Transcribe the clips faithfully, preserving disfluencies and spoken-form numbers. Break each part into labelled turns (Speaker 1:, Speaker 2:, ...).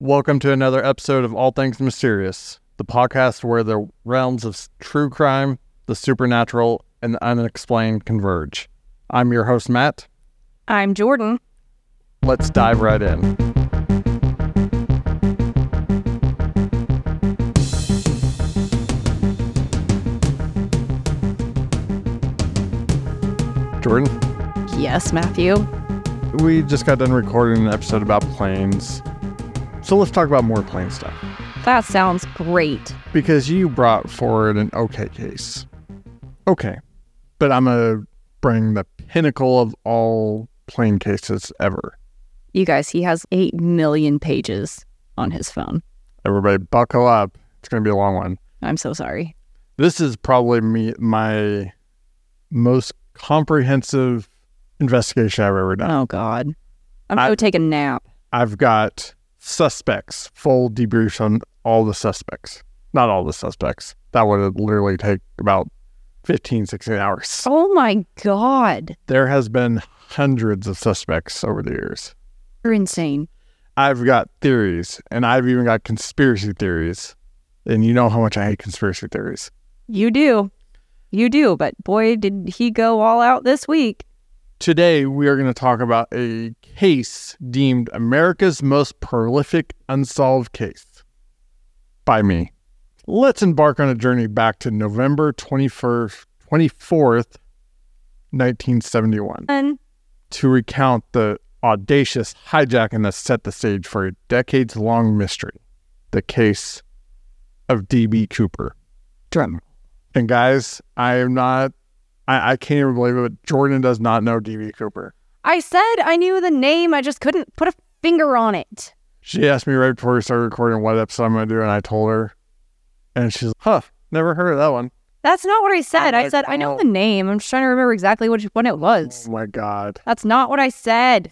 Speaker 1: Welcome to another episode of All Things Mysterious, the podcast where the realms of true crime, the supernatural, and the unexplained converge. I'm your host, Matt.
Speaker 2: I'm Jordan.
Speaker 1: Let's dive right in. Jordan?
Speaker 2: Yes, Matthew.
Speaker 1: We just got done recording an episode about planes. So let's talk about more plane stuff.
Speaker 2: That sounds great.
Speaker 1: Because you brought forward an okay case. Okay. But I'm going to bring the pinnacle of all plane cases ever.
Speaker 2: You guys, he has eight million pages on his phone.
Speaker 1: Everybody buckle up. It's going to be a long one.
Speaker 2: I'm so sorry.
Speaker 1: This is probably me my most comprehensive investigation I've ever done.
Speaker 2: Oh, God. I'm going to go take a nap.
Speaker 1: I've got suspects, full debriefs on all the suspects. Not all the suspects. That would literally take about fifteen, sixteen hours.
Speaker 2: Oh, my God.
Speaker 1: There has been hundreds of suspects over the years.
Speaker 2: You're insane.
Speaker 1: I've got theories, and I've even got conspiracy theories. And you know how much I hate conspiracy theories.
Speaker 2: You do. You do. But boy, did he go all out this week.
Speaker 1: Today, we are going to talk about a case deemed America's most prolific unsolved case by me. Let's embark on a journey back to November twenty-first, twenty-fourth, nineteen seventy-one
Speaker 2: And
Speaker 1: to recount the audacious hijacking that set the stage for a decades-long mystery, the case of D B. Cooper.
Speaker 2: drum.
Speaker 1: And guys, I am not... I, I can't even believe it, but Jordan does not know D B. Cooper.
Speaker 2: I said I knew the name. I just couldn't put a finger on it.
Speaker 1: She asked me right before we started recording what episode I'm going to do, and I told her. And she's like, huh, never heard of that one.
Speaker 2: That's not what I said.
Speaker 1: I'm
Speaker 2: I
Speaker 1: like,
Speaker 2: said I know
Speaker 1: oh.
Speaker 2: the name. I'm just trying to remember exactly what what it was.
Speaker 1: Oh my God.
Speaker 2: That's not what I said.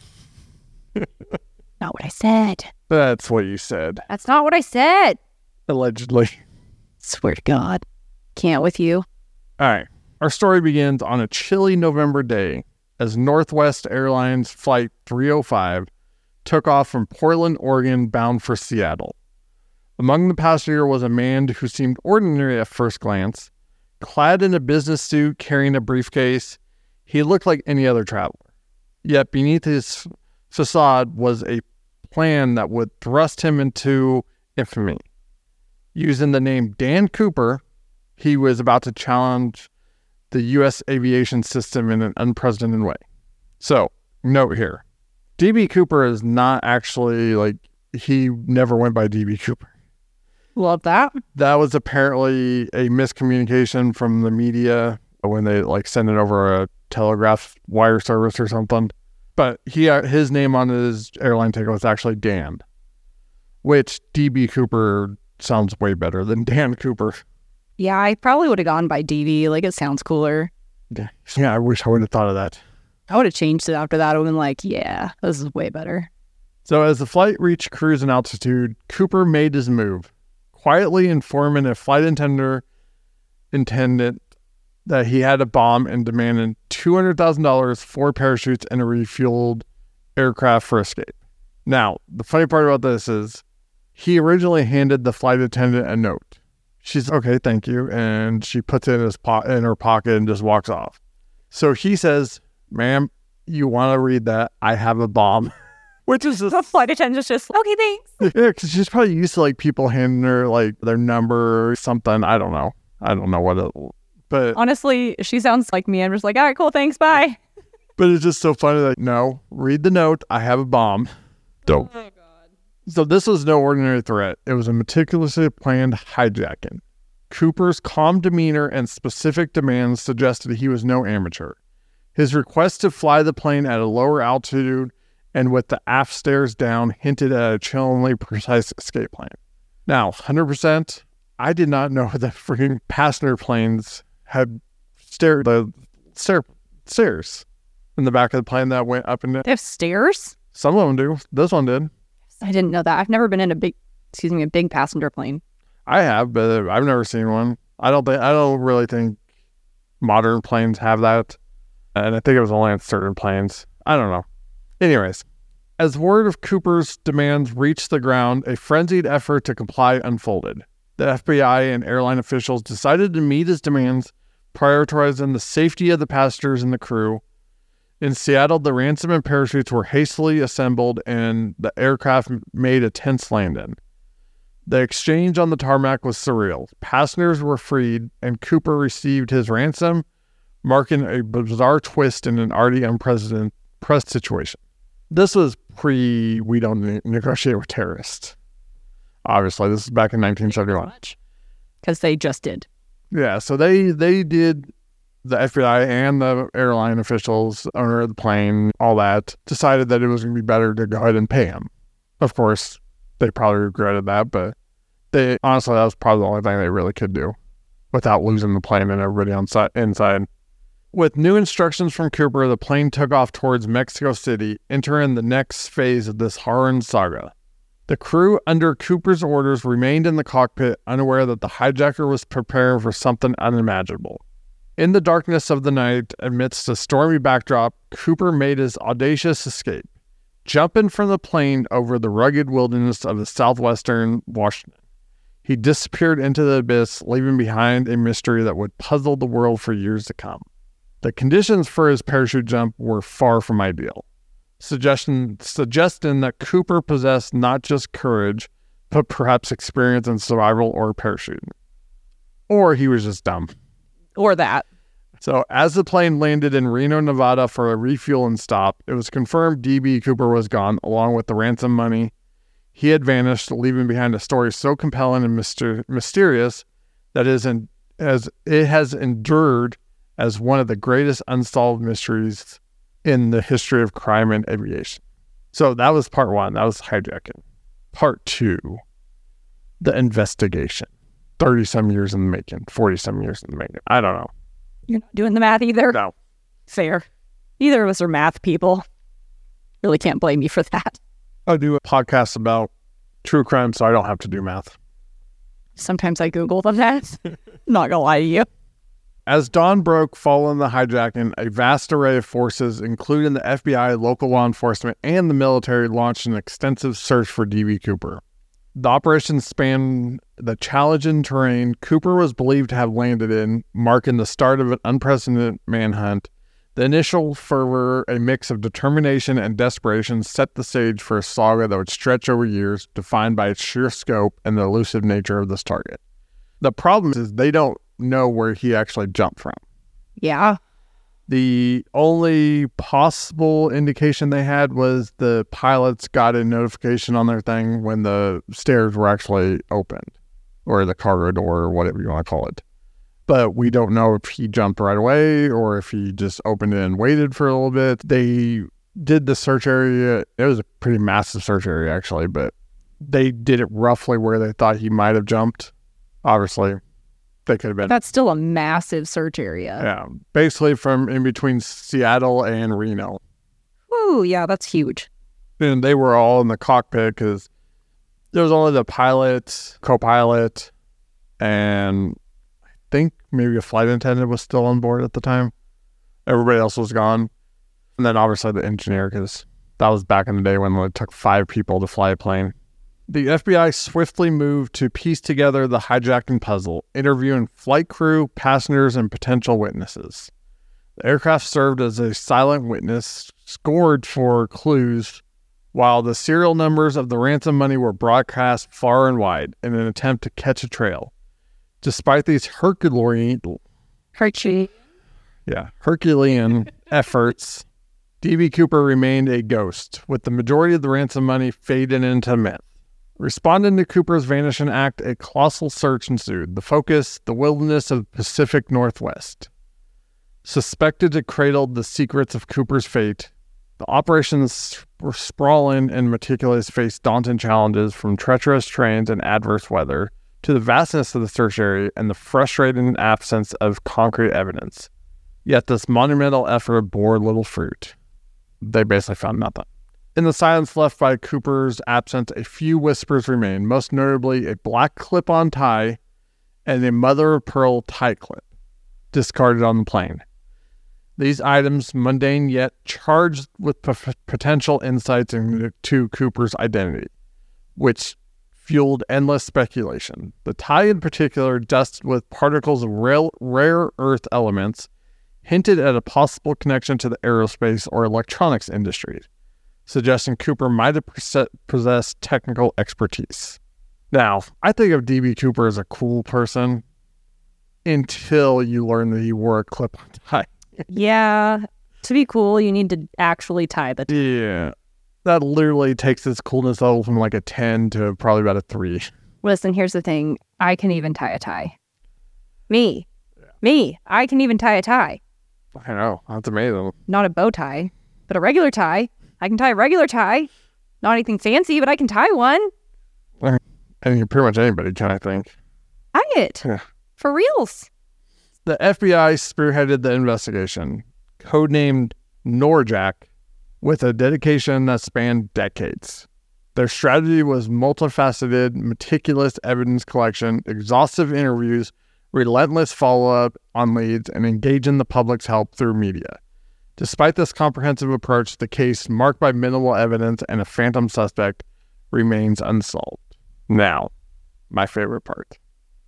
Speaker 2: Not what I said.
Speaker 1: That's what you said.
Speaker 2: That's not what I said.
Speaker 1: Allegedly.
Speaker 2: Swear to God. Can't with you.
Speaker 1: All right. Our story begins on a chilly November day as Northwest Airlines Flight three oh five took off from Portland, Oregon, bound for Seattle. Among the passengers was a man who seemed ordinary at first glance. Clad in a business suit, carrying a briefcase, he looked like any other traveler. Yet beneath his facade was a plan that would thrust him into infamy. Using the name Dan Cooper, he was about to challenge the U S aviation system in an unprecedented way. So, note here, D B. Cooper is not actually, like, he never went by D B. Cooper.
Speaker 2: Love that.
Speaker 1: That was apparently a miscommunication from the media when they, like, sent it over a telegraph wire service or something. But he, uh, his name on his airline ticket was actually Dan, which D B. Cooper sounds way better than Dan Cooper.
Speaker 2: Yeah, I probably would have gone by D V. Like, it sounds cooler.
Speaker 1: Yeah, I wish I would have thought of that.
Speaker 2: I would have changed it after that. I would have been like, yeah, this is way better.
Speaker 1: So as the flight reached cruising altitude, Cooper made his move, quietly informing a flight attendant, attendant that he had a bomb and demanding two hundred thousand dollars, four parachutes, and a refueled aircraft for escape. Now, the funny part about this is he originally handed the flight attendant a note. She's okay, thank you. And she puts it in, his po- in her pocket and just walks off. So he says, ma'am, you want to read that? I have a bomb. Which is just...
Speaker 2: The flight attendant's just, okay, thanks.
Speaker 1: Yeah, because she's probably used to, like, people handing her, like, their number or something. I don't know. I don't know what it... But...
Speaker 2: Honestly, she sounds like me. I'm just like, all right, cool, thanks, bye.
Speaker 1: But it's just so funny that, no, read the note. I have a bomb. Dope.
Speaker 2: Oh, God.
Speaker 1: So this was no ordinary threat. It was a meticulously planned hijacking. Cooper's calm demeanor and specific demands suggested he was no amateur. His request to fly the plane at a lower altitude and with the aft stairs down hinted at a chillingly precise escape plan. Now, one hundred percent, I did not know that freaking passenger planes had stair the stair stairs in the back of the plane that went up and down.
Speaker 2: They have stairs?
Speaker 1: Some of them do. This one did.
Speaker 2: I didn't know that. I've never been in a big, excuse me, a big passenger plane.
Speaker 1: I have, but I've never seen one. I don't think, I don't really think modern planes have that. And I think it was only on certain planes. I don't know. Anyways, As word of Cooper's demands reached the ground, a frenzied effort to comply unfolded. The F B I and airline officials decided to meet his demands, prioritizing the safety of the passengers and the crew. In Seattle, the ransom and parachutes were hastily assembled and the aircraft made a tense landing. The exchange on the tarmac was surreal. Passengers were freed, and Cooper received his ransom, marking a bizarre twist in an already unprecedented situation. This was pre, we don't ne- negotiate with terrorists. Obviously, this is back in nineteen seventy-one.
Speaker 2: Because they just did.
Speaker 1: Yeah, so they, they did, the F B I and the airline officials, owner of the plane, all that, decided that it was going to be better to go ahead and pay him. Of course, they probably regretted that, but they honestly, that was probably the only thing they really could do without losing the plane and everybody on si- inside. With new instructions from Cooper, the plane took off towards Mexico City, entering the next phase of this harrowing saga. The crew, under Cooper's orders, remained in the cockpit, unaware that the hijacker was preparing for something unimaginable. In the darkness of the night, amidst a stormy backdrop, Cooper made his audacious escape, jumping from the plane over the rugged wilderness of the southwestern Washington. He disappeared into the abyss, leaving behind a mystery that would puzzle the world for years to come. The conditions for his parachute jump were far from ideal, suggestion, suggesting that Cooper possessed not just courage, but perhaps experience in survival or parachuting. Or he was just dumb.
Speaker 2: Or that.
Speaker 1: So as the plane landed in Reno, Nevada for a refuel and stop, it was confirmed D B. Cooper was gone, along with the ransom money. He had vanished, leaving behind a story so compelling and myster- mysterious that is in, as it has endured as one of the greatest unsolved mysteries in the history of crime and aviation. So that was part one. That was hijacking. Part two, the investigation. thirty-some years in the making, forty-some years in the making. I don't know.
Speaker 2: You're not doing the math either?
Speaker 1: No.
Speaker 2: Fair. Neither of us are math people. Really can't blame you for that.
Speaker 1: I do a podcast about true crime, so I don't have to do math.
Speaker 2: Sometimes I Google them that. Not gonna lie to you.
Speaker 1: As dawn broke following the hijacking, a vast array of forces, including the F B I, local law enforcement, and the military, launched an extensive search for D B. Cooper. The operation spanned the challenging terrain Cooper was believed to have landed in, marking the start of an unprecedented manhunt. The initial fervor, a mix of determination and desperation, set the stage for a saga that would stretch over years, defined by its sheer scope and the elusive nature of this target. The problem is they don't know where he actually jumped from.
Speaker 2: Yeah.
Speaker 1: The only possible indication they had was the pilots got a notification on their thing when the stairs were actually opened, or the cargo door, or whatever you want to call it. But we don't know if he jumped right away or if he just opened it and waited for a little bit. They did the search area. It was a pretty massive search area, actually, but they did it roughly where they thought he might have jumped. Obviously, they could have been.
Speaker 2: That's still a massive search area.
Speaker 1: Yeah, basically from in between Seattle and Reno.
Speaker 2: Ooh, yeah, that's huge.
Speaker 1: And they were all in the cockpit because there was only the pilot, co-pilot, and I think maybe a flight attendant was still on board at the time. Everybody else was gone. And then obviously the engineer, because that was back in the day when it took five people to fly a plane. The F B I swiftly moved to piece together the hijacking puzzle, interviewing flight crew, passengers, and potential witnesses. The aircraft served as a silent witness, scored for clues, while the serial numbers of the ransom money were broadcast far and wide in an attempt to catch a trail. Despite these Herculean,
Speaker 2: Herculean.
Speaker 1: yeah, Herculean efforts, D B. Cooper remained a ghost, with the majority of the ransom money fading into myth. Responding to Cooper's vanishing act, a colossal search ensued. The focus, the wilderness of the Pacific Northwest. Suspected to cradle the secrets of Cooper's fate, the operations were sprawling and meticulous, faced daunting challenges from treacherous terrains and adverse weather to the vastness of the search area and the frustrating absence of concrete evidence. Yet this monumental effort bore little fruit. They basically found nothing. In the silence left by Cooper's absence, a few whispers remained, most notably a black clip-on tie and a mother-of-pearl tie clip discarded on the plane. These items, mundane yet charged with p- potential insights into Cooper's identity, which fueled endless speculation. The tie in particular, dusted with particles of rare, rare earth elements, hinted at a possible connection to the aerospace or electronics industries, suggesting Cooper might have pos- possessed technical expertise. Now, I think of D B. Cooper as a cool person until you learn that he wore a clip-on tie.
Speaker 2: Yeah. To be cool, you need to actually tie the tie.
Speaker 1: Yeah. That literally takes his coolness level from like a ten to probably about a three.
Speaker 2: Listen, here's the thing. I can even tie a tie. Me. Yeah. Me. I can even tie a tie.
Speaker 1: I know. That's amazing.
Speaker 2: Not a bow tie, but a regular tie. I can tie a regular tie. Not anything fancy, but I can tie one.
Speaker 1: I think pretty much anybody can, I think.
Speaker 2: Tie it.
Speaker 1: Yeah.
Speaker 2: For reals.
Speaker 1: The F B I spearheaded the investigation, codenamed Norjack, with a dedication that spanned decades. Their strategy was multifaceted, meticulous evidence collection, exhaustive interviews, relentless follow-up on leads, and engaging the public's help through media. Despite this comprehensive approach, the case, marked by minimal evidence and a phantom suspect, remains unsolved. Now, my favorite part.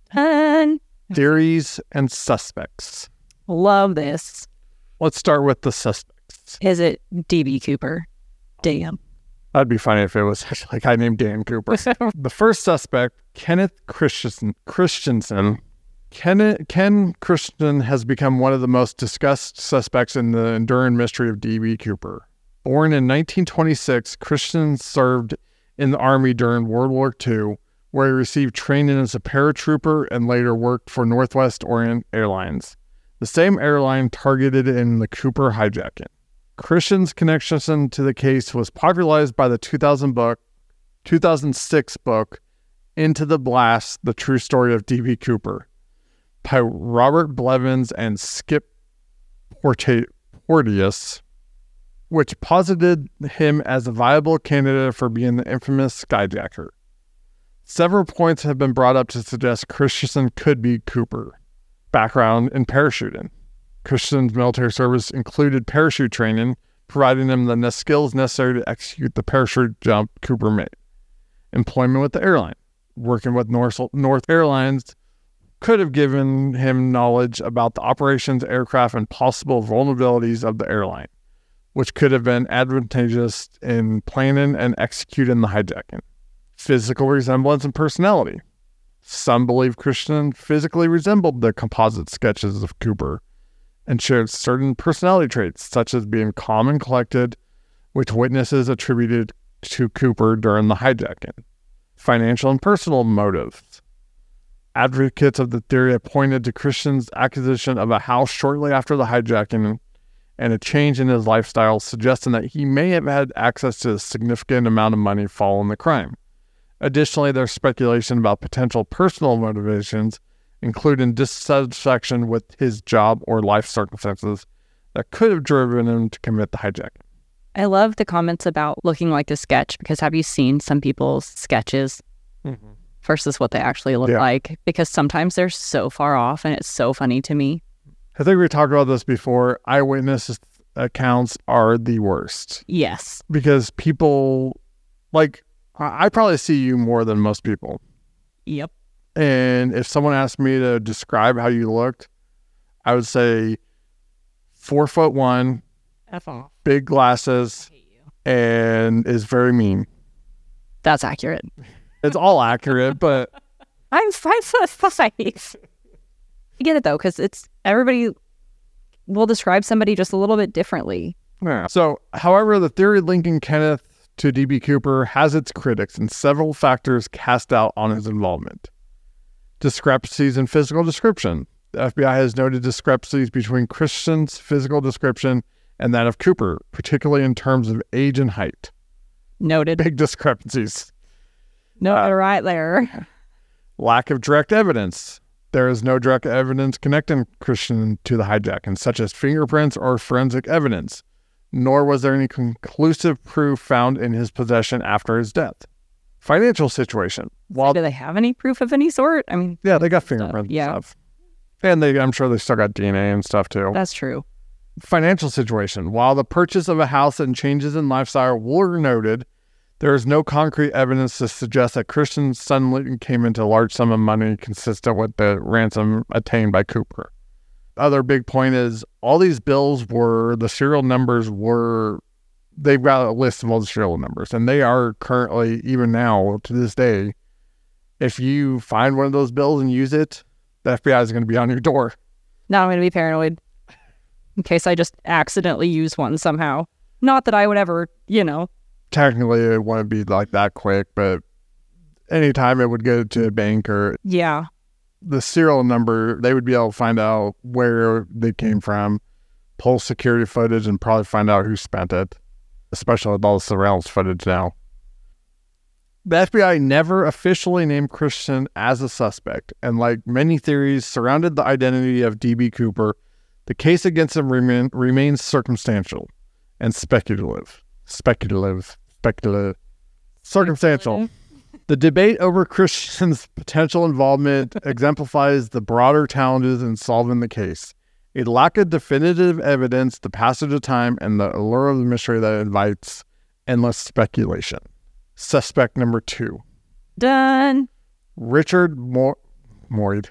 Speaker 2: Fun.
Speaker 1: Theories and suspects.
Speaker 2: Love this.
Speaker 1: Let's start with the suspects.
Speaker 2: Is it D B. Cooper? Damn.
Speaker 1: That'd be funny if it was actually a guy named Dan Cooper. The first suspect, Kenneth Christensen. Christensen. Ken, Ken Christensen has become one of the most discussed suspects in the enduring mystery of D B. Cooper. Born in nineteen twenty-six, Christensen served in the Army during World War Two, where he received training as a paratrooper and later worked for Northwest Orient Airlines, the same airline targeted in the Cooper hijacking. Christian's connection to the case was popularized by the two thousand book, two thousand six book, Into the Blast, The True Story of D B. Cooper, by Robert Blevins and Skip Porte- Porteous, which posited him as a viable candidate for being the infamous skyjacker. Several points have been brought up to suggest Christensen could be Cooper. Background in parachuting. Christensen's military service included parachute training, providing him the skills necessary to execute the parachute jump Cooper made. Employment with the airline. Working with North, North Airlines could have given him knowledge about the operations, aircraft, and possible vulnerabilities of the airline, which could have been advantageous in planning and executing the hijacking. Physical resemblance and personality. Some believe Christian physically resembled the composite sketches of Cooper and shared certain personality traits, such as being calm and collected, which witnesses attributed to Cooper during the hijacking. Financial and personal motives. Advocates of the theory have pointed to Christian's acquisition of a house shortly after the hijacking and a change in his lifestyle, suggesting that he may have had access to a significant amount of money following the crime. Additionally, there's speculation about potential personal motivations, including dissatisfaction with his job or life circumstances that could have driven him to commit the hijacking.
Speaker 2: I love the comments about looking like the sketch, because have you seen some people's sketches mm-hmm. versus what they actually look yeah. like? Because sometimes they're so far off, and it's so funny to me.
Speaker 1: I think we talked about this before. Eyewitness accounts are the worst.
Speaker 2: Yes.
Speaker 1: Because people, like, I probably see you more than most people.
Speaker 2: Yep.
Speaker 1: And if someone asked me to describe how you looked, I would say four foot one,
Speaker 2: F off.
Speaker 1: Big glasses, and is very mean.
Speaker 2: That's accurate.
Speaker 1: It's all accurate, but
Speaker 2: I'm five foot five. I get it though, because it's everybody will describe somebody just a little bit differently.
Speaker 1: Yeah. So, however, the theory linking Kenneth to D B. Cooper has its critics, and several factors cast doubt on his involvement. Discrepancies in physical description. The F B I has noted discrepancies between Christian's physical description and that of Cooper, particularly in terms of age and height.
Speaker 2: Noted.
Speaker 1: Big discrepancies.
Speaker 2: No, uh, right there.
Speaker 1: Lack of direct evidence. There is no direct evidence connecting Christian to the hijacking, such as fingerprints or forensic evidence, nor was there any conclusive proof found in his possession after his death. Financial situation.
Speaker 2: While, do they have any proof of any sort? I mean,
Speaker 1: yeah, they got fingerprints
Speaker 2: stuff. Yeah.
Speaker 1: and stuff. And they, I'm sure they still got D N A and stuff too.
Speaker 2: That's true.
Speaker 1: Financial situation. While the purchase of a house and changes in lifestyle were noted, there is no concrete evidence to suggest that Christian suddenly came into a large sum of money consistent with the ransom attained by Cooper. Other big point is all these bills were, the serial numbers were, they've got a list of all the serial numbers, and they are currently, even now, to this day, if you find one of those bills and use it, the F B I is going to be on your door.
Speaker 2: Now I'm going to be paranoid in case I just accidentally use one somehow. Not that I would ever, you know.
Speaker 1: Technically, it wouldn't be like that quick, but anytime it would go to a bank or...
Speaker 2: Yeah.
Speaker 1: The serial number, they would be able to find out where they came from, pull security footage, and probably find out who spent it, especially with all the surveillance footage now. The F B I never officially named Christian as a suspect, and like many theories surrounded the identity of D B. Cooper, the case against him remain, remains circumstantial and speculative. Speculative. Speculative. Circumstantial. The debate over Christian's potential involvement exemplifies the broader challenges in solving the case. A lack of definitive evidence, the passage of time, and the allure of the mystery that invites endless speculation. Suspect number two.
Speaker 2: Done.
Speaker 1: Richard Mo- Moyd.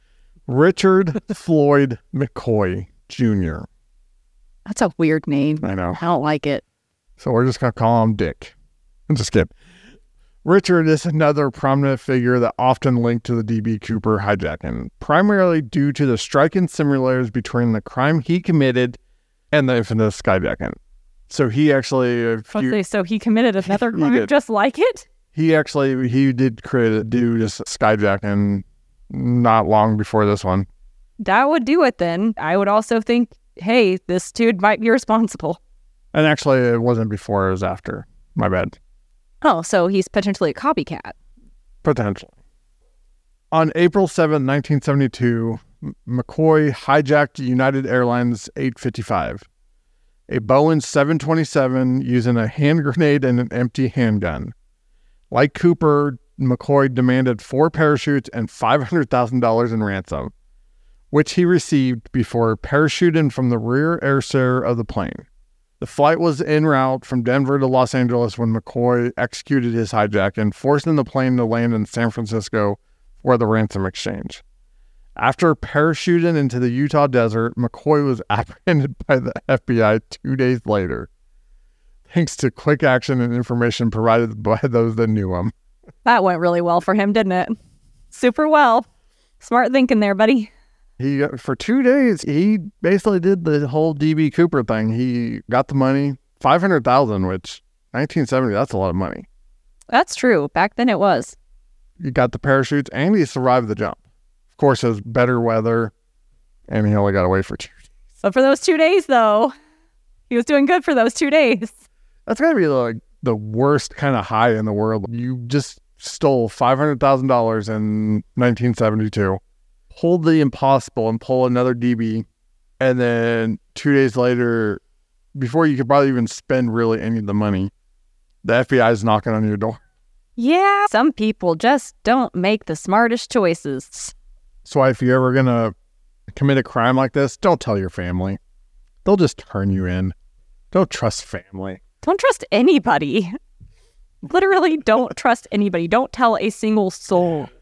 Speaker 1: Richard Floyd McCoy Junior
Speaker 2: That's a weird name.
Speaker 1: I know.
Speaker 2: I don't like it.
Speaker 1: So we're just going to call him Dick. I'm just kidding. Richard is another prominent figure that often linked to the D B. Cooper hijacking, primarily due to the striking similarities between the crime he committed and the infamous skyjacking. So he actually... A few,
Speaker 2: say, so he committed another crime just like it?
Speaker 1: He actually, he did create, do this skyjacking not long before this one.
Speaker 2: That would do it then. I would also think, hey, this dude might be responsible.
Speaker 1: And actually, it wasn't before, it was after. My bad.
Speaker 2: Oh, so he's potentially a copycat.
Speaker 1: Potentially. On April seventh, nineteen seventy-two, McCoy hijacked United Airlines eight fifty-five, a Boeing seven twenty-seven using a hand grenade and an empty handgun. Like Cooper, McCoy demanded four parachutes and five hundred thousand dollars in ransom, which he received before parachuting from the rear air stair of the plane. The flight was en route from Denver to Los Angeles when McCoy executed his hijacking, forcing the plane to land in San Francisco for the ransom exchange. After parachuting into the Utah desert, McCoy was apprehended by the F B I two days later, thanks to quick action and information provided by those that knew him.
Speaker 2: That went really well for him, didn't it? Super well. Smart thinking there, buddy.
Speaker 1: He, for two days, he basically did the whole D B. Cooper thing. He got the money, five hundred thousand dollars, which nineteen seventy, that's a lot of money.
Speaker 2: That's true. Back then it was.
Speaker 1: He got the parachutes, and he survived the jump. Of course, it was better weather, and he only got away for two days.
Speaker 2: But for those two days, though, he was doing good for those two days.
Speaker 1: That's got to be like the worst kind of high in the world. You just stole five hundred thousand dollars in nineteen seventy-two. Hold the impossible and pull another D B, and then two days later, before you could probably even spend really any of the money, the F B I is knocking on your door.
Speaker 2: Yeah, some people just don't make the smartest choices.
Speaker 1: So if you're ever going to commit a crime like this, don't tell your family. They'll just turn you in. Don't trust family.
Speaker 2: Don't trust anybody. Literally don't trust anybody. Don't tell a single soul.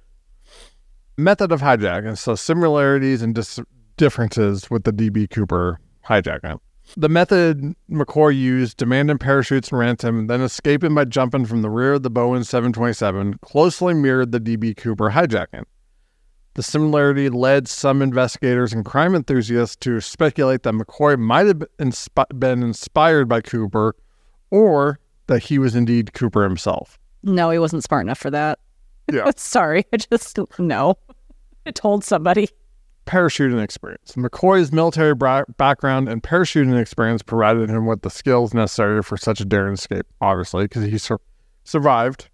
Speaker 1: Method of hijacking. So similarities and dis- differences with the D B. Cooper hijacking. The method McCoy used, demanding parachutes and ransom, then escaping by jumping from the rear of the Boeing seven twenty-seven, closely mirrored the D B. Cooper hijacking. The similarity led some investigators and crime enthusiasts to speculate that McCoy might have insp- been inspired by Cooper, or that he was indeed Cooper himself.
Speaker 2: No, he wasn't smart enough for that.
Speaker 1: Yeah.
Speaker 2: Sorry, I just, no. I told somebody.
Speaker 1: Parachuting experience. McCoy's military bra- background and parachuting experience provided him with the skills necessary for such a daring escape, obviously, because he sur- survived.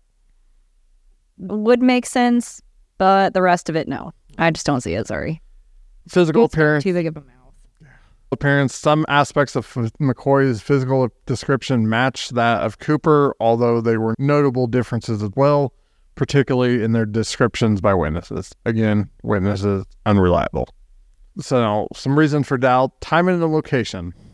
Speaker 2: Would make sense, but the rest of it, no. I just don't see it, sorry.
Speaker 1: Physical
Speaker 2: It's
Speaker 1: appearance.
Speaker 2: too big of a mouth.
Speaker 1: Appearance. Some aspects of McCoy's physical description match that of Cooper, although they were notable differences as well, particularly in their descriptions by witnesses. Again, witnesses unreliable. So, some reason for doubt. Time and the location.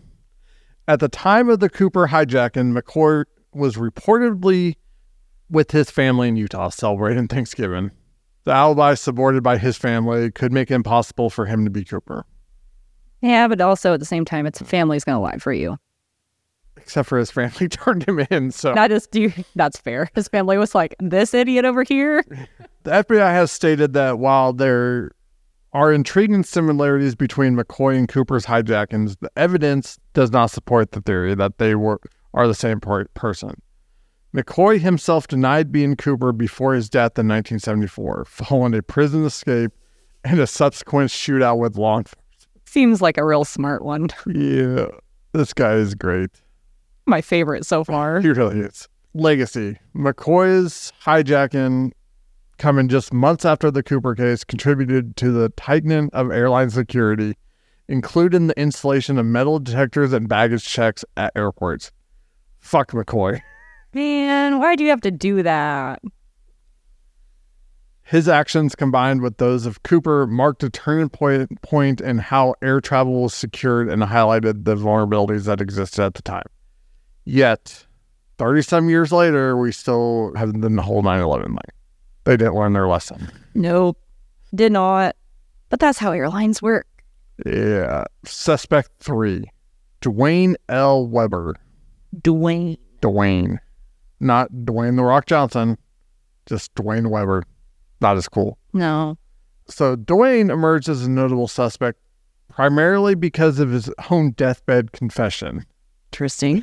Speaker 1: At the time of the Cooper hijacking, McCoy was reportedly with his family in Utah celebrating Thanksgiving. The alibi supported by his family could make it impossible for him to be Cooper.
Speaker 2: Yeah, but also at the same time, it's family's going to lie for you.
Speaker 1: Except for his family turned him in, so...
Speaker 2: That is, do that's fair. His family was like, this idiot over here?
Speaker 1: The F B I has stated that while there are intriguing similarities between McCoy and Cooper's hijackings, the evidence does not support the theory that they were are the same per- person. McCoy himself denied being Cooper before his death in nineteen seventy-four, following a prison escape and a subsequent shootout with law enforcement.
Speaker 2: Seems like a real smart one.
Speaker 1: Yeah, this guy is great.
Speaker 2: My favorite so far.
Speaker 1: He really is. Legacy. McCoy's hijacking, coming just months after the Cooper case, contributed to the tightening of airline security, including the installation of metal detectors and baggage checks at airports. Fuck McCoy.
Speaker 2: Man, why do you have to do that?
Speaker 1: His actions, combined with those of Cooper, marked a turning point, point in how air travel was secured and highlighted the vulnerabilities that existed at the time. Yet, thirty-some years later, we still have the whole nine eleven thing. They didn't learn their lesson.
Speaker 2: Nope, did not. But that's how airlines work.
Speaker 1: Yeah. Suspect three, Dwayne L. Weber.
Speaker 2: Dwayne.
Speaker 1: Dwayne. Not Dwayne The Rock Johnson, just Dwayne Weber. Not as cool.
Speaker 2: No.
Speaker 1: So Dwayne emerged as a notable suspect primarily because of his own deathbed confession.
Speaker 2: Interesting.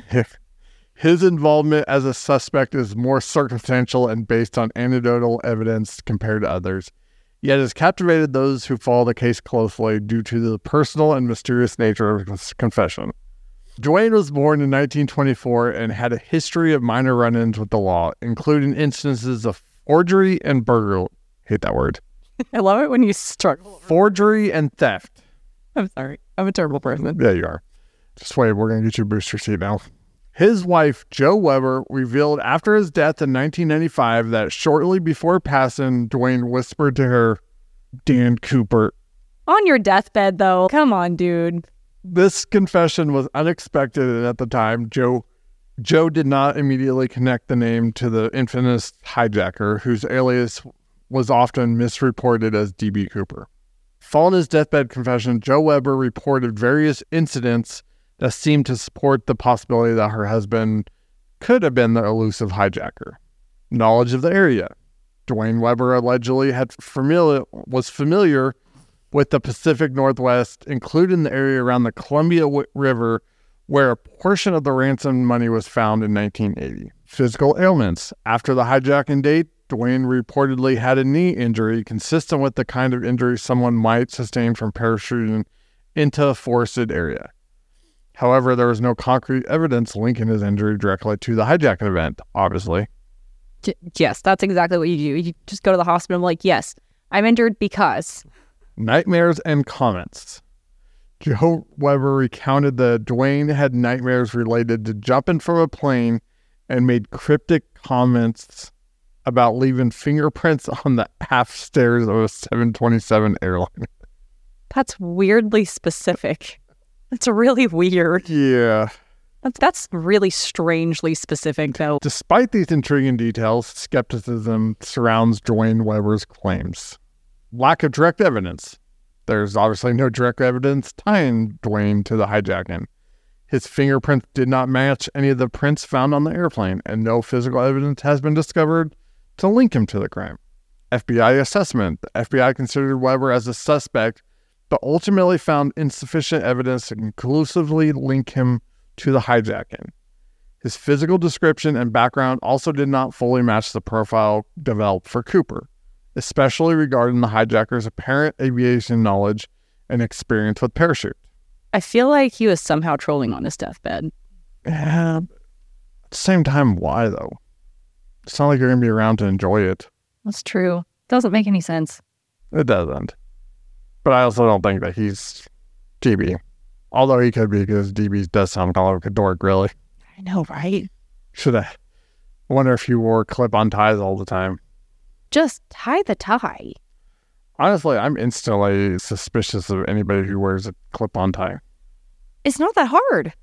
Speaker 1: His involvement as a suspect is more circumstantial and based on anecdotal evidence compared to others, yet has captivated those who follow the case closely due to the personal and mysterious nature of his confession. Dwayne was born in nineteen twenty-four and had a history of minor run-ins with the law, including instances of forgery and burglary. Hate that word.
Speaker 2: I love it when you struggle.
Speaker 1: Forgery and theft.
Speaker 2: I'm sorry. I'm a terrible person.
Speaker 1: Yeah, you are. Just wait, we're going to get you a booster seat now. His wife, Jo Weber, revealed after his death in nineteen ninety-five that shortly before passing, Dwayne whispered to her, Dan Cooper.
Speaker 2: On your deathbed, though. Come on, dude.
Speaker 1: This confession was unexpected, and at the time, Joe Joe did not immediately connect the name to the infamous hijacker, whose alias was often misreported as D B. Cooper. Following his deathbed confession, Jo Weber reported various incidents that seemed to support the possibility that her husband could have been the elusive hijacker. Knowledge of the area. Dwayne Weber allegedly had familiar, was familiar with the Pacific Northwest, including the area around the Columbia w- River, where a portion of the ransom money was found in nineteen eighty. Physical ailments. After the hijacking date, Dwayne reportedly had a knee injury consistent with the kind of injury someone might sustain from parachuting into a forested area. However, there was no concrete evidence linking his injury directly to the hijacking event, obviously.
Speaker 2: J- yes, that's exactly what you do. You just go to the hospital and be like, yes, I'm injured because...
Speaker 1: Nightmares and comments. Jo Weber recounted that Dwayne had nightmares related to jumping from a plane and made cryptic comments about leaving fingerprints on the aft stairs of a seven twenty-seven airline.
Speaker 2: That's weirdly specific. That's really weird.
Speaker 1: Yeah.
Speaker 2: That's, that's really strangely specific, though.
Speaker 1: Despite these intriguing details, skepticism surrounds Dwayne Weber's claims. Lack of direct evidence. There's obviously no direct evidence tying Dwayne to the hijacking. His fingerprints did not match any of the prints found on the airplane, and no physical evidence has been discovered to link him to the crime. F B I assessment. The F B I considered Weber as a suspect, but ultimately found insufficient evidence to conclusively link him to the hijacking. His physical description and background also did not fully match the profile developed for Cooper, especially regarding the hijacker's apparent aviation knowledge and experience with parachute.
Speaker 2: I feel like he was somehow trolling on his deathbed.
Speaker 1: Yeah. At the same time, why though? It's not like you're going to be around to enjoy it.
Speaker 2: That's true. Doesn't make any sense.
Speaker 1: It doesn't. But I also don't think that he's D B. Although he could be, because D B does sound kind of like a dork, really.
Speaker 2: I know, right?
Speaker 1: Should I wonder if you wore clip-on ties all the time.
Speaker 2: Just tie the tie.
Speaker 1: Honestly, I'm instantly suspicious of anybody who wears a clip-on tie.
Speaker 2: It's not that hard.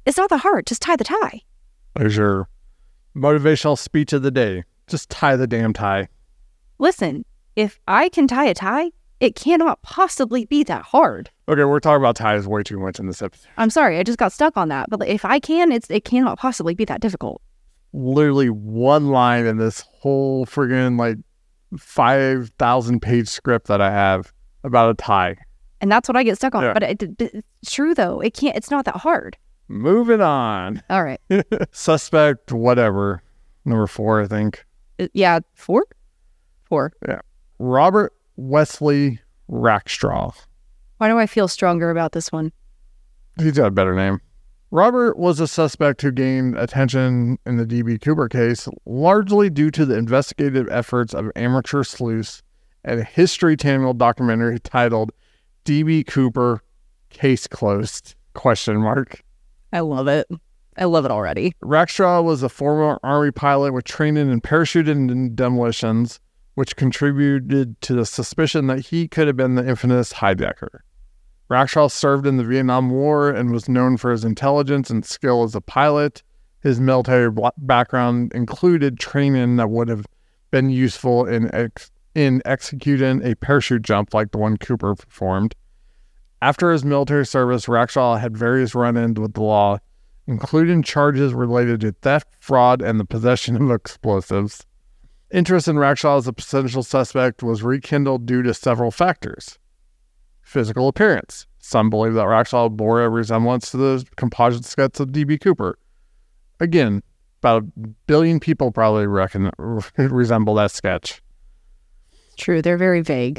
Speaker 2: It's not that hard. Just tie the tie.
Speaker 1: There's your motivational speech of the day. Just tie the damn tie.
Speaker 2: Listen, if I can tie a tie, it cannot possibly be that hard.
Speaker 1: Okay, we're talking about ties way too much in this episode.
Speaker 2: I'm sorry, I just got stuck on that. But if I can, it's it cannot possibly be that difficult.
Speaker 1: Literally one line in this whole friggin' like five thousand page script that I have about a tie.
Speaker 2: And that's what I get stuck on.
Speaker 1: Yeah.
Speaker 2: But it, it, it's true, though. It can't. It's not that hard.
Speaker 1: Moving on.
Speaker 2: All right.
Speaker 1: Suspect, whatever. Number four, I think.
Speaker 2: Uh, yeah, four? Four.
Speaker 1: Yeah. Robert Wesley Rackstraw.
Speaker 2: Why do I feel stronger about this one?
Speaker 1: He's got a better name. Robert was a suspect who gained attention in the D B. Cooper case, largely due to the investigative efforts of amateur sleuths and a History Channel documentary titled D B. Cooper Case Closed, question mark.
Speaker 2: I love it. I love it already.
Speaker 1: Rackstraw was a former Army pilot with training in parachuting and demolitions, which contributed to the suspicion that he could have been the infamous hijacker. Rackstraw served in the Vietnam War and was known for his intelligence and skill as a pilot. His military b- background included training that would have been useful in ex- in executing a parachute jump like the one Cooper performed. After his military service, Rackstraw had various run-ins with the law, including charges related to theft, fraud, and the possession of explosives. Interest in Rackstraw as a potential suspect was rekindled due to several factors. Physical appearance. Some believe that Rackstraw bore a resemblance to the composite sketch of D B. Cooper. Again, about a billion people probably reckon, resemble that sketch.
Speaker 2: True, they're very vague.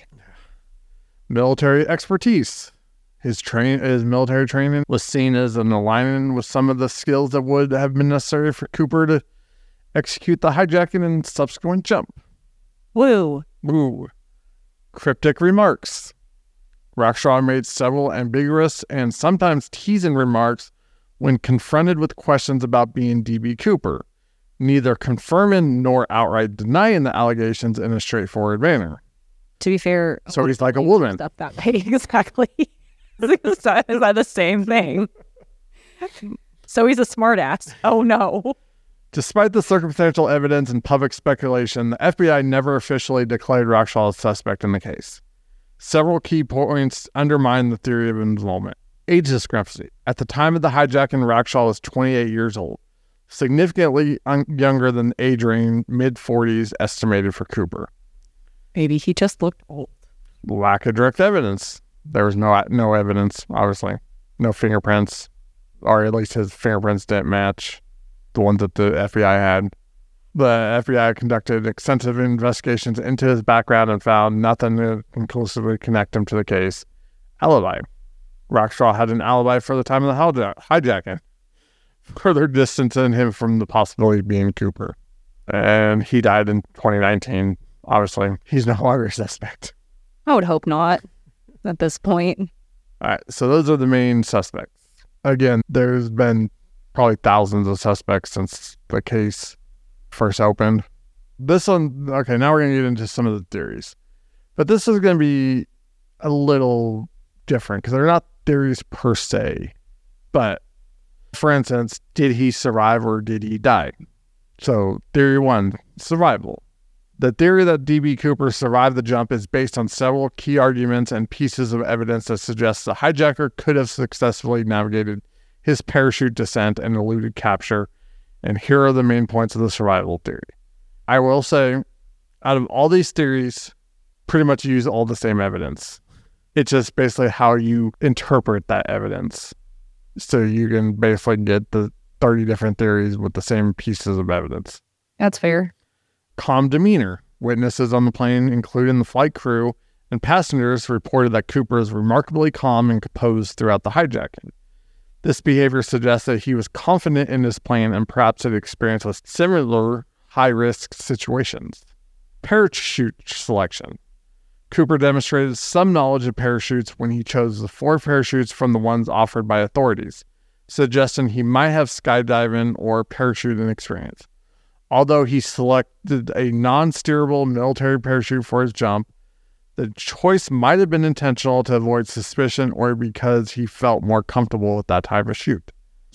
Speaker 1: Military expertise. His train, his military training was seen as an alignment with some of the skills that would have been necessary for Cooper to execute the hijacking and subsequent jump.
Speaker 2: Woo.
Speaker 1: Woo. Cryptic remarks. Rackstraw made several ambiguous and sometimes teasing remarks when confronted with questions about being D B. Cooper, neither confirming nor outright denying the allegations in a straightforward manner.
Speaker 2: To be fair...
Speaker 1: So he's like a woman.
Speaker 2: Stuff that way, exactly. Is that the same thing? So he's a smartass. Oh, no.
Speaker 1: Despite the circumstantial evidence and public speculation, the F B I never officially declared Rackstraw a suspect in the case. Several key points undermine the theory of involvement. Age discrepancy. At the time of the hijacking, Rackstraw was twenty-eight years old, significantly un- younger than the age range mid-forties estimated for Cooper.
Speaker 2: Maybe he just looked old.
Speaker 1: Lack of direct evidence. There was no no evidence, obviously. No fingerprints, or at least his fingerprints didn't match the ones that the F B I had. The F B I conducted extensive investigations into his background and found nothing to conclusively connect him to the case. Alibi. Rackstraw had an alibi for the time of the hij- hijacking, further distancing him from the possibility of being Cooper. And he died in twenty nineteen. Obviously, he's no longer a suspect.
Speaker 2: I would hope not at this point.
Speaker 1: All right, so those are the main suspects. Again, there's been probably thousands of suspects since the case first opened. This one, okay, now we're going to get into some of the theories. But this is going to be a little different because they're not theories per se. But, for instance, did he survive or did he die? So, theory one, survival. The theory that D B. Cooper survived the jump is based on several key arguments and pieces of evidence that suggests the hijacker could have successfully navigated his parachute descent and eluded capture. And here are the main points of the survival theory. I will say, out of all these theories, pretty much use all the same evidence. It's just basically how you interpret that evidence. So you can basically get the thirty different theories with the same pieces of evidence.
Speaker 2: That's fair.
Speaker 1: Calm demeanor. Witnesses on the plane, including the flight crew and passengers, reported that Cooper is remarkably calm and composed throughout the hijacking. This behavior suggests that he was confident in his plan and perhaps had experienced with similar high-risk situations. Parachute selection. Cooper demonstrated some knowledge of parachutes when he chose the four parachutes from the ones offered by authorities, suggesting he might have skydiving or parachuting experience. Although he selected a non-steerable military parachute for his jump, the choice might have been intentional to avoid suspicion or because he felt more comfortable with that type of shoot.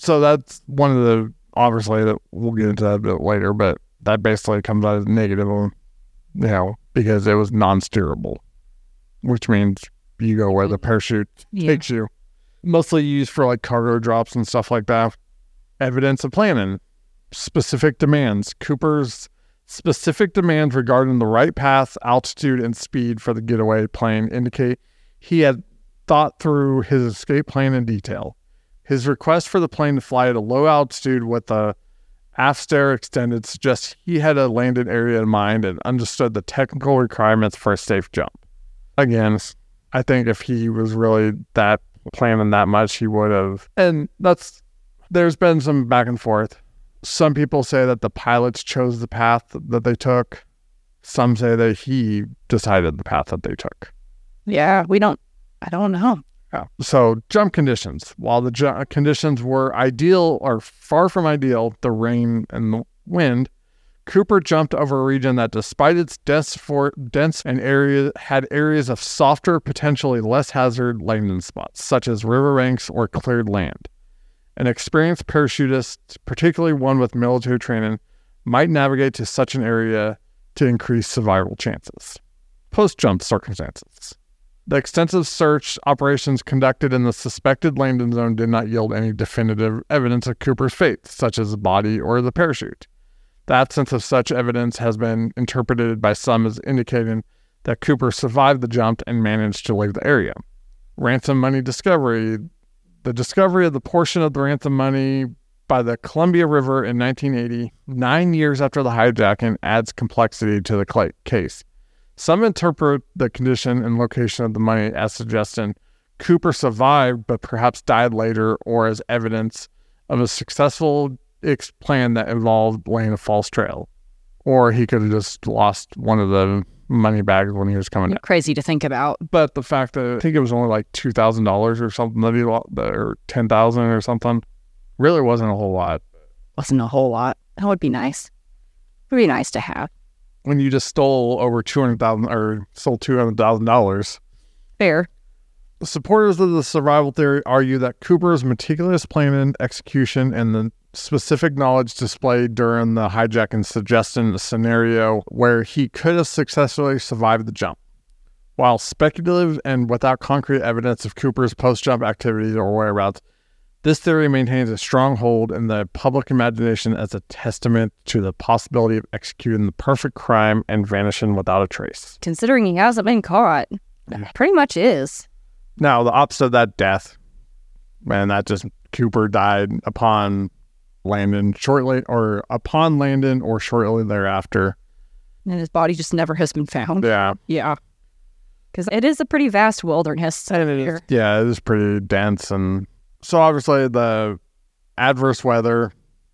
Speaker 1: So that's one of the, obviously, that we'll get into that a bit later, but that basically comes out as negative, you know, because it was non-steerable, which means you go where the parachute
Speaker 2: yeah.
Speaker 1: takes you. Mostly used for like cargo drops and stuff like that. Evidence of planning. Specific demands. Cooper's specific demands regarding the right path, altitude, and speed for the getaway plane indicate he had thought through his escape plan in detail. His request for the plane to fly at a low altitude with the aft stair extended suggests he had a landing area in mind and understood the technical requirements for a safe jump. Again, I think if he was really that planning that much, he would have. And that's, there's been some back and forth. Some people say that the pilots chose the path that they took. Some say that he decided the path that they took.
Speaker 2: Yeah, we don't, I don't know.
Speaker 1: Yeah. So jump conditions. While the jump conditions were ideal or far from ideal, the rain and the wind, Cooper jumped over a region that, despite its dense, for, dense and area, had areas of softer, potentially less hazard landing spots, such as riverbanks or cleared land. An experienced parachutist, particularly one with military training, might navigate to such an area to increase survival chances. Post-jump circumstances. The extensive search operations conducted in the suspected landing zone did not yield any definitive evidence of Cooper's fate, such as the body or the parachute. The absence of such evidence has been interpreted by some as indicating that Cooper survived the jump and managed to leave the area. Ransom money discovery. The discovery of the portion of the ransom money by the Columbia River in nineteen eighty, nine years after the hijacking, adds complexity to the cl- case. Some interpret the condition and location of the money as suggesting Cooper survived but perhaps died later, or as evidence of a successful ex- plan that involved laying a false trail. Or he could have just lost one of the money bags when he was coming down.
Speaker 2: Crazy to think about.
Speaker 1: But the fact that I think it was only like two thousand dollars or something that he lost, or ten thousand dollars or something, really wasn't a whole lot.
Speaker 2: Wasn't a whole lot. That would be nice. It would be nice to have.
Speaker 1: When you just stole over two hundred thousand dollars or sold two hundred thousand dollars.
Speaker 2: Fair.
Speaker 1: The supporters of the survival theory argue that Cooper's meticulous planning, execution, and the specific knowledge displayed during the hijacking suggesting a scenario where he could have successfully survived the jump. While speculative and without concrete evidence of Cooper's post-jump activities or whereabouts, this theory maintains a strong hold in the public imagination as a testament to the possibility of executing the perfect crime and vanishing without a trace.
Speaker 2: Considering he hasn't been caught,
Speaker 1: Yeah.
Speaker 2: pretty much is.
Speaker 1: Now, the opposite of that, death, man, that just, Cooper died upon landing shortly, or upon landing or shortly thereafter.
Speaker 2: And his body just never has been found.
Speaker 1: Yeah.
Speaker 2: Yeah. Because it is a pretty vast wilderness.
Speaker 1: And it is, yeah, it is pretty dense. And so obviously the adverse weather,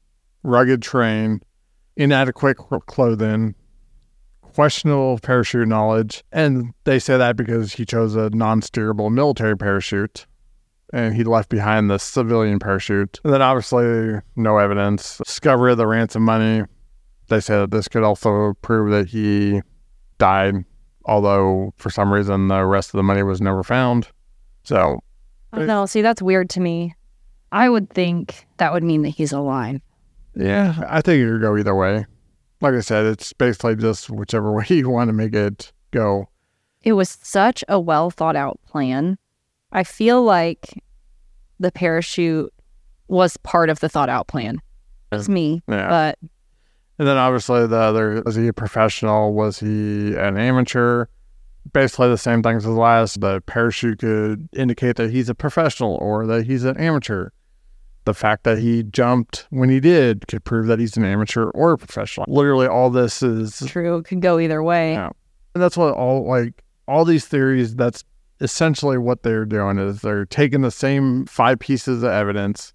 Speaker 1: rugged terrain, inadequate clothing, questionable parachute knowledge. And they say that because he chose a non-steerable military parachute and he left behind the civilian parachute. And then obviously no evidence. Discovery of the ransom money. They say that this could also prove that he died, although for some reason the rest of the money was never found. So
Speaker 2: I don't know. See, that's weird to me. I would think that would mean that he's alive.
Speaker 1: yeah, I think it could go either way. Like I said, it's basically just whichever way you want to make it go.
Speaker 2: It was such a well thought out plan. I feel like the parachute was part of the thought out plan. It's me,
Speaker 1: Yeah.
Speaker 2: but
Speaker 1: And then obviously the other, was he a professional? Was he an amateur? Basically the same things as last. The parachute could indicate that he's a professional or that he's an amateur. The fact that he jumped when he did could prove that he's an amateur or a professional. Literally all this is...
Speaker 2: true. It could go either way.
Speaker 1: Yeah. And that's what all, like, all these theories, that's essentially what they're doing, is they're taking the same five pieces of evidence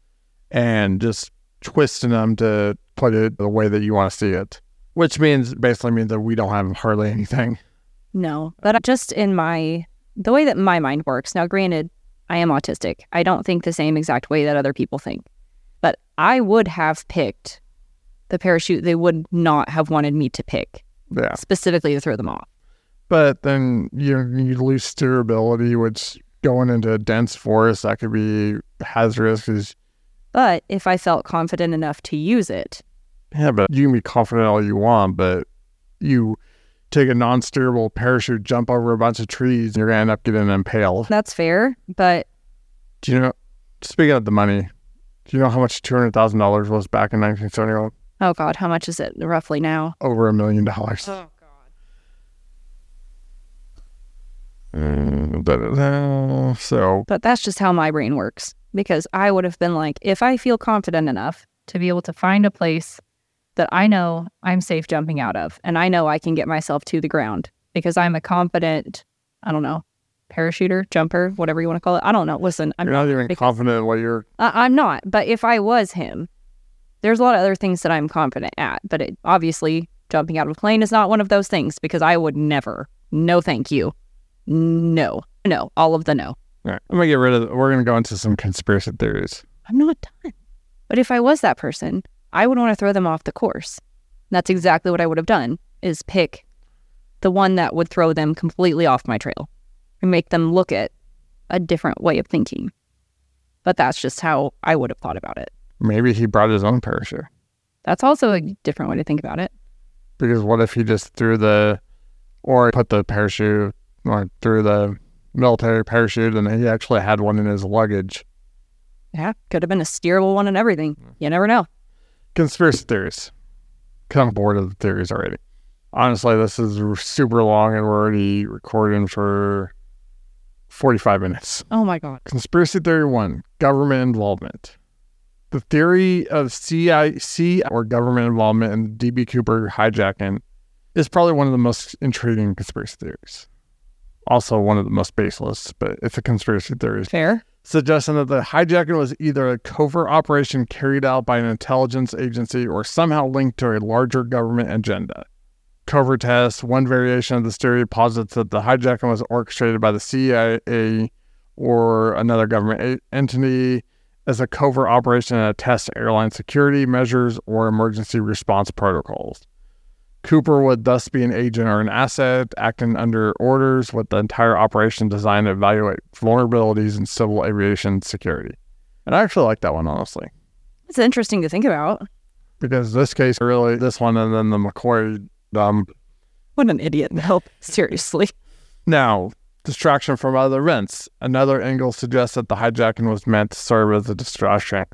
Speaker 1: and just twisting them to put it the way that you want to see it, which means basically means that we don't have hardly anything.
Speaker 2: No, but just in my, the way that my mind works, now granted, I am autistic. I don't think the same exact way that other people think, but I would have picked the parachute they would not have wanted me to pick,
Speaker 1: Yeah.
Speaker 2: specifically to throw them off.
Speaker 1: But then you you lose steerability, which going into a dense forest, that could be hazardous because
Speaker 2: But if I felt confident enough to use it.
Speaker 1: Yeah, but you can be confident all you want, but you take a non-steerable parachute, jump over a bunch of trees, and you're going to end up getting impaled.
Speaker 2: That's fair, but...
Speaker 1: Do you know, speaking of the money, do you know how much two hundred thousand dollars was back in nineteen seventy-one?
Speaker 2: Oh, God, how much is it roughly now?
Speaker 1: Over a million dollars.
Speaker 2: Oh, God.
Speaker 1: Mm, so...
Speaker 2: But that's just how my brain works. Because I would have been like, if I feel confident enough to be able to find a place that I know I'm safe jumping out of, and I know I can get myself to the ground because I'm a confident, I don't know, parachuter, jumper, whatever you want to call it. I don't know. Listen, I'm
Speaker 1: you're not even
Speaker 2: because,
Speaker 1: confident in what you're...
Speaker 2: I, I'm not. But if I was him, there's a lot of other things that I'm confident at. But it, obviously, jumping out of a plane is not one of those things because I would never. No, thank you. No. No. All of the no.
Speaker 1: All right, I'm going to get rid of... We're going to go into some conspiracy theories.
Speaker 2: I'm not done. But if I was that person, I would want to throw them off the course. And that's exactly what I would have done, is pick the one that would throw them completely off my trail and make them look at a different way of thinking. But that's just how I would have thought about it.
Speaker 1: Maybe he brought his own parachute.
Speaker 2: That's also a different way to think about it.
Speaker 1: Because what if he just threw the... Or put the parachute... Or threw the military parachute and he actually had one in his luggage.
Speaker 2: Yeah, could have been a steerable one and everything. You never know.
Speaker 1: Conspiracy theories. I'm bored of the theories already. Honestly, this is super long and we're already recording for forty-five minutes.
Speaker 2: Oh my God.
Speaker 1: Conspiracy theory one, government involvement. The theory of C I C or government involvement in the D B Cooper hijacking is probably one of the most intriguing conspiracy theories. Also one of the most baseless, but it's a conspiracy theory.
Speaker 2: Fair.
Speaker 1: Suggesting that the hijacking was either a covert operation carried out by an intelligence agency or somehow linked to a larger government agenda. Covert test, one variation of this theory posits that the hijacking was orchestrated by the C I A or another government a- entity as a covert operation and a test to airline security measures or emergency response protocols. Cooper would thus be an agent or an asset acting under orders with the entire operation designed to evaluate vulnerabilities in civil aviation security. And I actually like that one, honestly.
Speaker 2: It's interesting to think about.
Speaker 1: Because this case, really, this one and then the McCoy um
Speaker 2: What an idiot. No, seriously.
Speaker 1: Now, distraction from other events. Another angle suggests that the hijacking was meant to serve as a distraction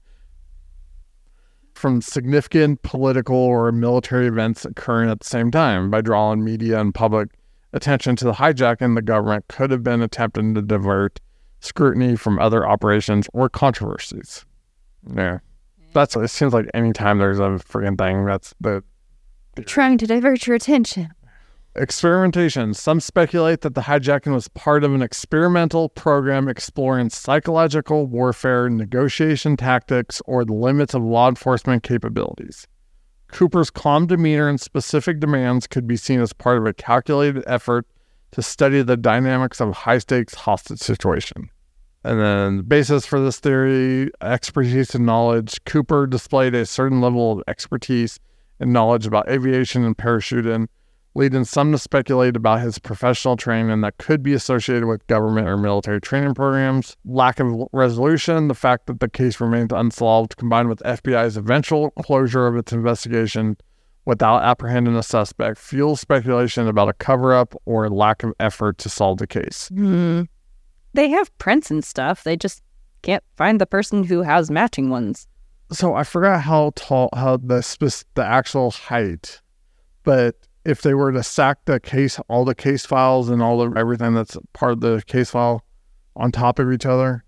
Speaker 1: from significant political or military events occurring at the same time. By drawing media and public attention to the hijacking, the government could have been attempting to divert scrutiny from other operations or controversies. Yeah. That's, it seems like anytime there's a freaking thing, that's the...
Speaker 2: Trying to divert your attention.
Speaker 1: Experimentation. Some speculate that the hijacking was part of an experimental program exploring psychological warfare, negotiation tactics, or the limits of law enforcement capabilities. Cooper's calm demeanor and specific demands could be seen as part of a calculated effort to study the dynamics of a high-stakes hostage situation. And then the basis for this theory, expertise and knowledge. Cooper displayed a certain level of expertise and knowledge about aviation and parachuting, leading some to speculate about his professional training that could be associated with government or military training programs. Lack of resolution, the fact that the case remains unsolved, combined with F B I's eventual closure of its investigation without apprehending a suspect, fuels speculation about a cover-up or lack of effort to solve the case.
Speaker 2: Mm. They have prints and stuff. They just can't find the person who has matching ones.
Speaker 1: So I forgot how tall, how the spec- the actual height, but if they were to stack the case, all the case files and all the everything that's part of the case file on top of each other,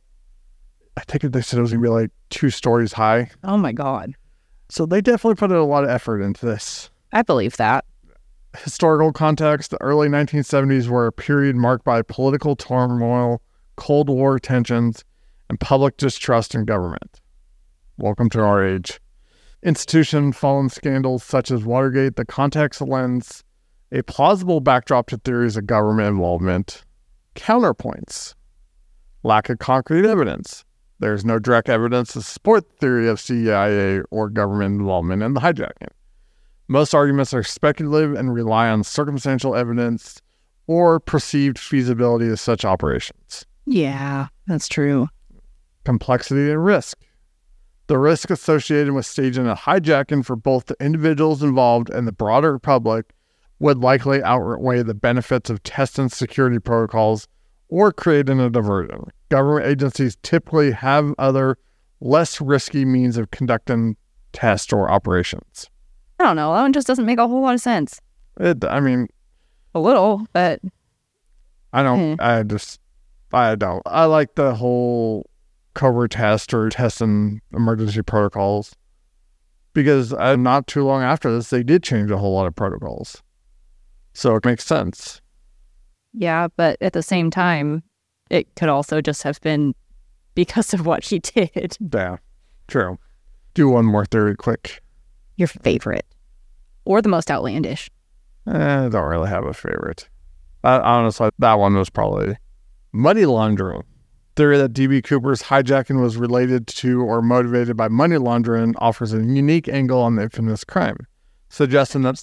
Speaker 1: I think they said it was gonna be like two stories high.
Speaker 2: Oh my God.
Speaker 1: So they definitely put a lot of effort into this.
Speaker 2: I believe that.
Speaker 1: Historical context, the early nineteen seventies were a period marked by political turmoil, Cold War tensions, and public distrust in government. Welcome to our age. Institution following scandals such as Watergate, the context lends a plausible backdrop to theories of government involvement. Counterpoints. Lack of concrete evidence. There's no direct evidence to support the theory of C I A or government involvement in the hijacking. Most arguments are speculative and rely on circumstantial evidence or perceived feasibility of such operations.
Speaker 2: Yeah, that's true.
Speaker 1: Complexity and risk. The risk associated with staging a hijacking for both the individuals involved and the broader public would likely outweigh the benefits of testing security protocols or creating a diversion. Government agencies typically have other less risky means of conducting tests or operations.
Speaker 2: I don't know. That one just doesn't make a whole lot of sense.
Speaker 1: It, I mean,
Speaker 2: a little, but
Speaker 1: I don't, hmm. I just, I don't. I like the whole covert test or testing emergency protocols because uh, not too long after this, they did change a whole lot of protocols. So it makes sense.
Speaker 2: Yeah, but at the same time, it could also just have been because of what he did.
Speaker 1: Yeah, true. Do one more theory quick.
Speaker 2: Your favorite. Or the most outlandish.
Speaker 1: Eh, I don't really have a favorite. I, honestly, that one was probably money laundering. Theory that D B. Cooper's hijacking was related to or motivated by money laundering offers a unique angle on the infamous crime, suggesting that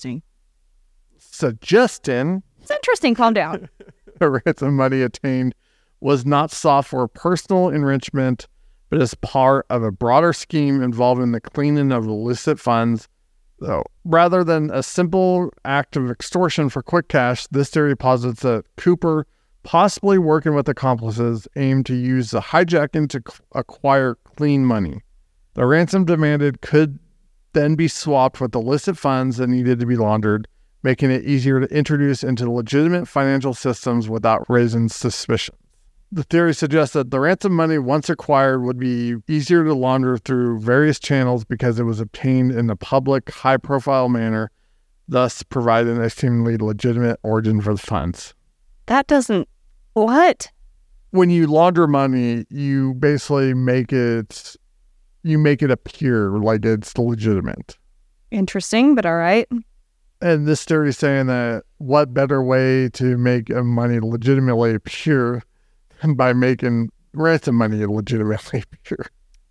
Speaker 1: suggesting
Speaker 2: it's interesting. Calm down.
Speaker 1: The ransom money attained was not sought for personal enrichment, but as part of a broader scheme involving the cleaning of illicit funds. So, rather than a simple act of extortion for quick cash, this theory posits that Cooper, possibly working with accomplices, aimed to use the hijacking to acquire clean money. The ransom demanded could then be swapped with illicit funds that needed to be laundered, making it easier to introduce into legitimate financial systems without raising suspicion. The theory suggests that the ransom money, once acquired, would be easier to launder through various channels because it was obtained in a public, high-profile manner, thus providing a seemingly legitimate origin for the funds.
Speaker 2: That doesn't... What?
Speaker 1: When you launder money, you basically make it... You make it appear like it's legitimate.
Speaker 2: Interesting, but all right.
Speaker 1: And this theory is saying that what better way to make money legitimately appear than by making ransom money legitimately appear?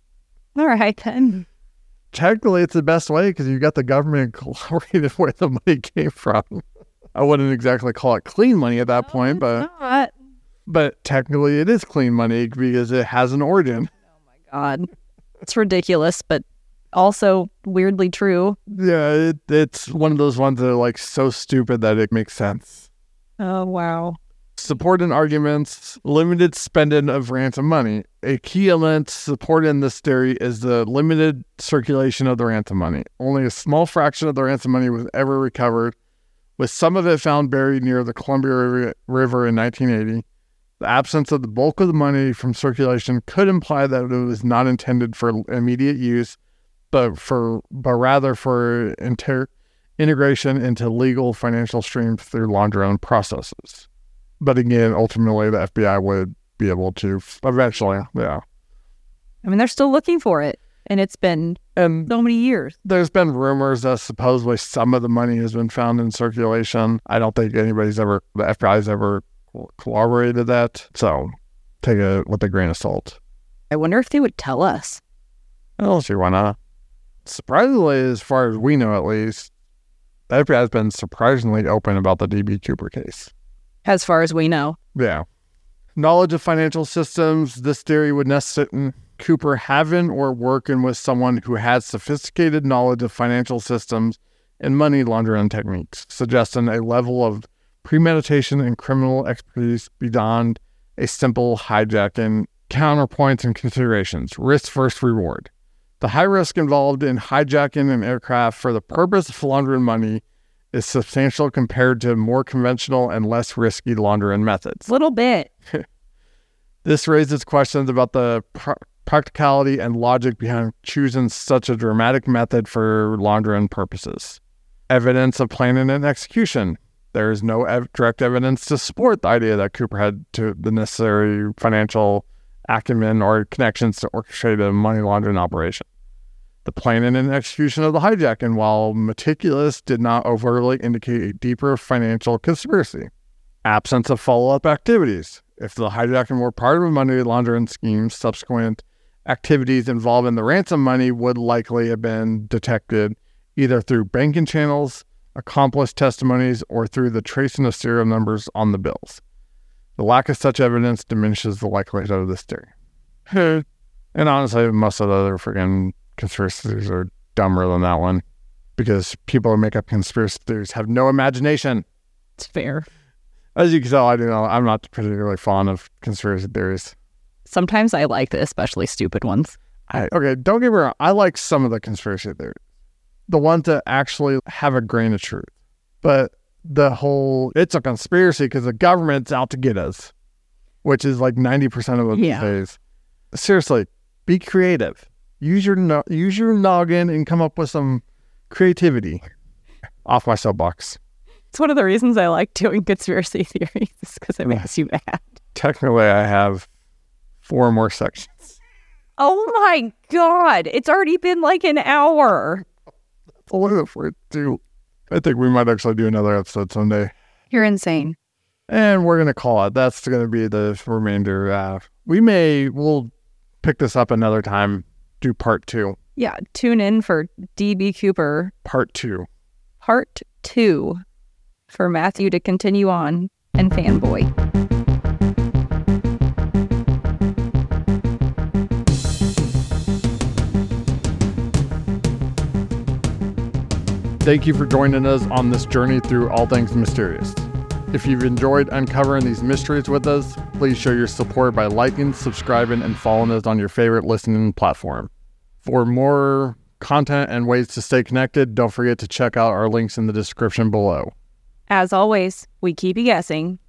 Speaker 2: All right, then.
Speaker 1: Technically, it's the best way because you got the government corroborated where the money came from. I wouldn't exactly call it clean money at that no, point, but
Speaker 2: not.
Speaker 1: But technically, it is clean money because it has an origin.
Speaker 2: Oh my God, it's ridiculous, but also weirdly true.
Speaker 1: Yeah, it, it's one of those ones that are like so stupid that it makes sense.
Speaker 2: Oh wow.
Speaker 1: Supporting arguments, limited spending of ransom money. A key element supporting this theory is the limited circulation of the ransom money. Only a small fraction of the ransom money was ever recovered, with some of it found buried near the Columbia River in nineteen eighty. The absence of the bulk of the money from circulation could imply that it was not intended for immediate use, but for but rather for inter- integration into legal financial streams through laundering processes. But again, ultimately, the F B I would be able to eventually, yeah.
Speaker 2: I mean, they're still looking for it, and it's been
Speaker 1: and
Speaker 2: so many years.
Speaker 1: There's been rumors that supposedly some of the money has been found in circulation. I don't think anybody's ever, the F B I's ever corroborated that. So take it with a grain of salt.
Speaker 2: I wonder if they would tell us.
Speaker 1: I'll see why not. Surprisingly, as far as we know at least, the F B I has been surprisingly open about the D B. Cooper case.
Speaker 2: As far as we know.
Speaker 1: Yeah. Knowledge of financial systems, this theory would necessitate Cooper having or working with someone who has sophisticated knowledge of financial systems and money laundering techniques, suggesting a level of premeditation and criminal expertise beyond a simple hijacking. Counterpoints and considerations. Risk versus reward. The high risk involved in hijacking an aircraft for the purpose of laundering money is substantial compared to more conventional and less risky laundering methods.
Speaker 2: Little bit.
Speaker 1: This raises questions about the pr- practicality and logic behind choosing such a dramatic method for laundering purposes. Evidence of planning and execution. There is no ev- direct evidence to support the idea that Cooper had to the necessary financial acumen or connections to orchestrate a money laundering operation. The planning and execution of the hijacking, while meticulous, did not overtly indicate a deeper financial conspiracy. Absence of follow-up activities. If the hijacking were part of a money laundering scheme, subsequent activities involving the ransom money would likely have been detected either through banking channels, accomplice testimonies, or through the tracing of serial numbers on the bills. The lack of such evidence diminishes the likelihood of this theory. And honestly, most of the other freaking conspiracy theories are dumber than that one because people who make up conspiracy theories have no imagination.
Speaker 2: It's fair.
Speaker 1: As you can tell, I do know I'm not particularly fond of conspiracy theories.
Speaker 2: Sometimes I like the especially stupid ones.
Speaker 1: I, okay, don't get me wrong. I like some of the conspiracy theories, the ones that actually have a grain of truth. But the whole, it's a conspiracy because the government's out to get us, which is like ninety percent of what
Speaker 2: Yeah.
Speaker 1: these days. Seriously, be creative. Use your no, use your noggin and come up with some creativity. Off my soapbox.
Speaker 2: It's one of the reasons I like doing conspiracy theories because it makes you mad.
Speaker 1: Technically, I have four more sections.
Speaker 2: Oh my God. It's already been like an hour.
Speaker 1: That's only the first two. I think we might actually do another episode someday.
Speaker 2: You're insane.
Speaker 1: And we're going to call it. That's going to be the remainder. Uh, we may, we'll pick this up another time, do part two.
Speaker 2: Yeah. Tune in for D B Cooper
Speaker 1: Part two.
Speaker 2: part two for Matthew to continue on and fanboy.
Speaker 1: Thank you for joining us on this journey through all things mysterious. If you've enjoyed uncovering these mysteries with us, please show your support by liking, subscribing, and following us on your favorite listening platform. For more content and ways to stay connected, don't forget to check out our links in the description below.
Speaker 2: As always, we keep you guessing.